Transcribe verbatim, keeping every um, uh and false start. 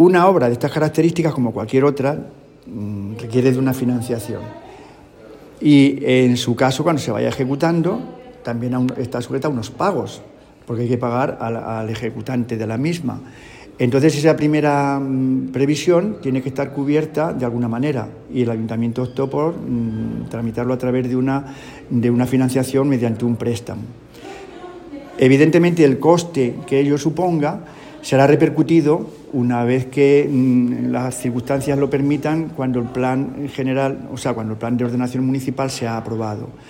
Una obra de estas características, como cualquier otra, requiere de una financiación. Y en su caso, cuando se vaya ejecutando, también está sujeta a unos pagos, porque hay que pagar al, al ejecutante de la misma. Entonces, esa primera mmm, previsión tiene que estar cubierta de alguna manera, y el Ayuntamiento optó por mmm, tramitarlo a través de una, de una financiación mediante un préstamo. Evidentemente, el coste que ello suponga será repercutido una vez que mmm, las circunstancias lo permitan, cuando el plan general, o sea, cuando el plan de ordenación municipal sea aprobado.